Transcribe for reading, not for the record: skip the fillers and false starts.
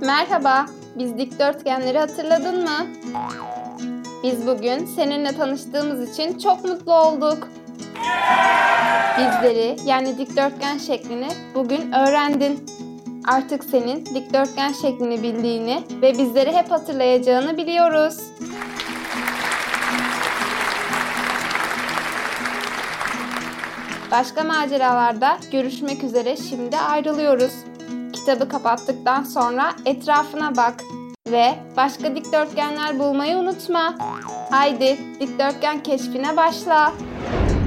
Merhaba, biz dikdörtgenleri hatırladın mı? Biz bugün seninle tanıştığımız için çok mutlu olduk. Bizleri yani dikdörtgen şeklini bugün öğrendin. Artık senin dikdörtgen şeklini bildiğini ve bizleri hep hatırlayacağını biliyoruz. Başka maceralarda görüşmek üzere, şimdi ayrılıyoruz. Kitabı kapattıktan sonra etrafına bak ve başka dikdörtgenler bulmayı unutma. Haydi dikdörtgen keşfine başla.